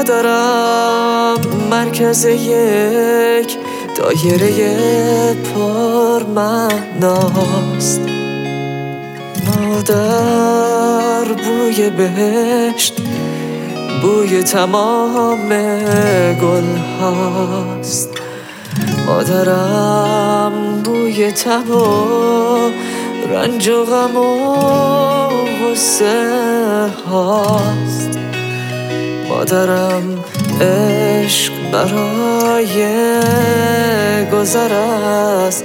مادرم مرکز یک دایره پرمعناست. مادر بوی بهشت، بوی تمام گل هاست. مادرم بوی تب و رنج و غم و غصه هاست. مادرم عشق برای گذر از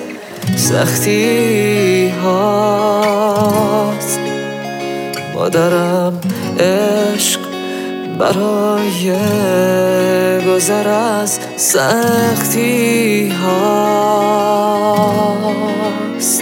سختی هاست. مادرم عشق برای گذر از سختی هاست.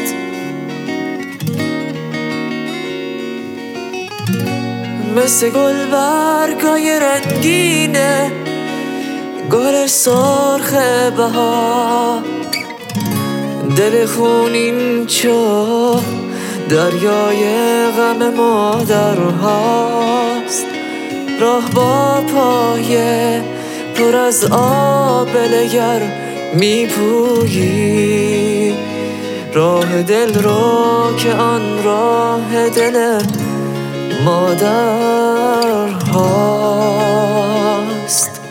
مثل گل برگای رنگینه، گل سرخ بهار، دل خونین چو دریای غم مادر هاست. راه با پای پر از آبلگر میپویی، راه دل رو که آن راه دل مادر هاست.